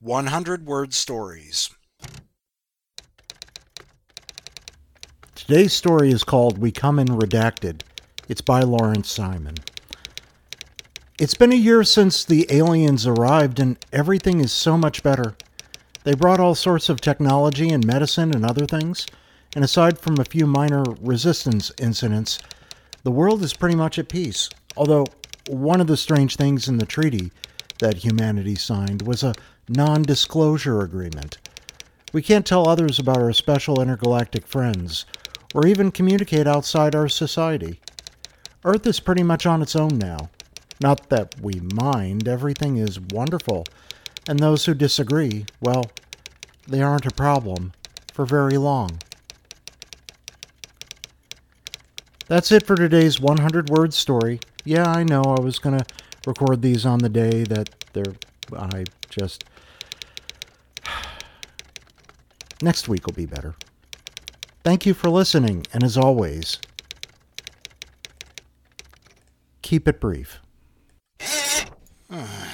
100-word stories. Today's story is called We Come in Redacted. It's by Lawrence Simon. It's been a year since the aliens arrived and everything is so much better. They brought all sorts of technology and medicine and other things, and aside from a few minor resistance incidents, the world is pretty much at peace. Although one of the strange things in the treaty that humanity signed was a non-disclosure agreement. We can't tell others about our special intergalactic friends, or even communicate outside our society. Earth is pretty much on its own now. Not that we mind, everything is wonderful, and those who disagree, well, they aren't a problem for very long. That's it for today's 100-word story. Yeah, I know I was going to record these on the day that Next week will be better. Thank you for listening, and as always, keep it brief.